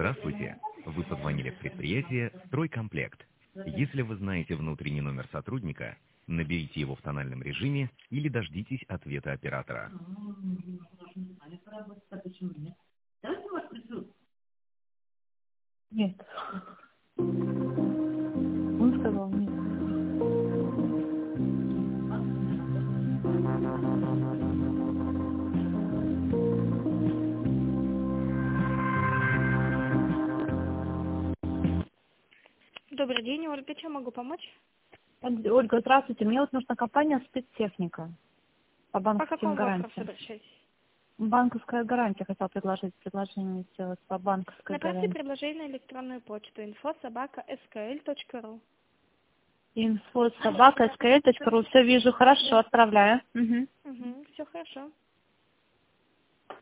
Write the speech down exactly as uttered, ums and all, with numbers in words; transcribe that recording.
Здравствуйте. Вы позвонили в предприятие «Стройкомплект». Если вы знаете внутренний номер сотрудника, наберите его в тональном режиме или дождитесь ответа оператора. Нет. Он сказал нет. Добрый день, Ольга, чем могу помочь? Ольга, здравствуйте. Мне вот нужна компания «Спецтехника» по По банковским какому вопросу гарантиям. обращайтесь? Банковская гарантия, хотел предложить предложение сделать по банковской Направьте гарантии. предложение на электронную почту инфо собака эс ка эль точка ру. Инфо собака эс ка эль точка ру. Все вижу, хорошо, отправляю. Угу. Угу, все хорошо.